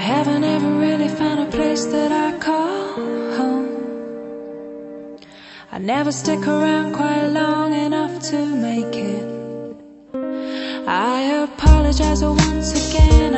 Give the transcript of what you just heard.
haven't ever really found a place that I call home. I never stick around quite long enough to make it. I apologize once again